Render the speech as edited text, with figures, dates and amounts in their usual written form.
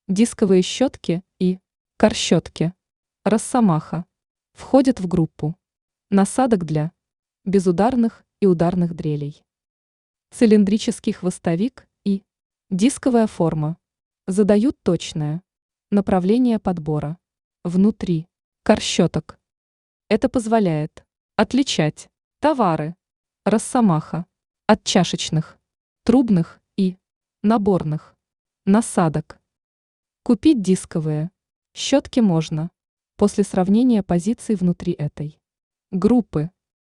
Дисковые щетки и корщетки Росомаха входят в группу насадок для безударных и ударных дрелей. Цилиндрический хвостовик и дисковая форма задают точное направление подбора внутри корщеток. Это позволяет отличать товары Росомаха от чашечных, трубных и наборных насадок. Купить дисковые щетки можно после сравнения позиций внутри этой группы.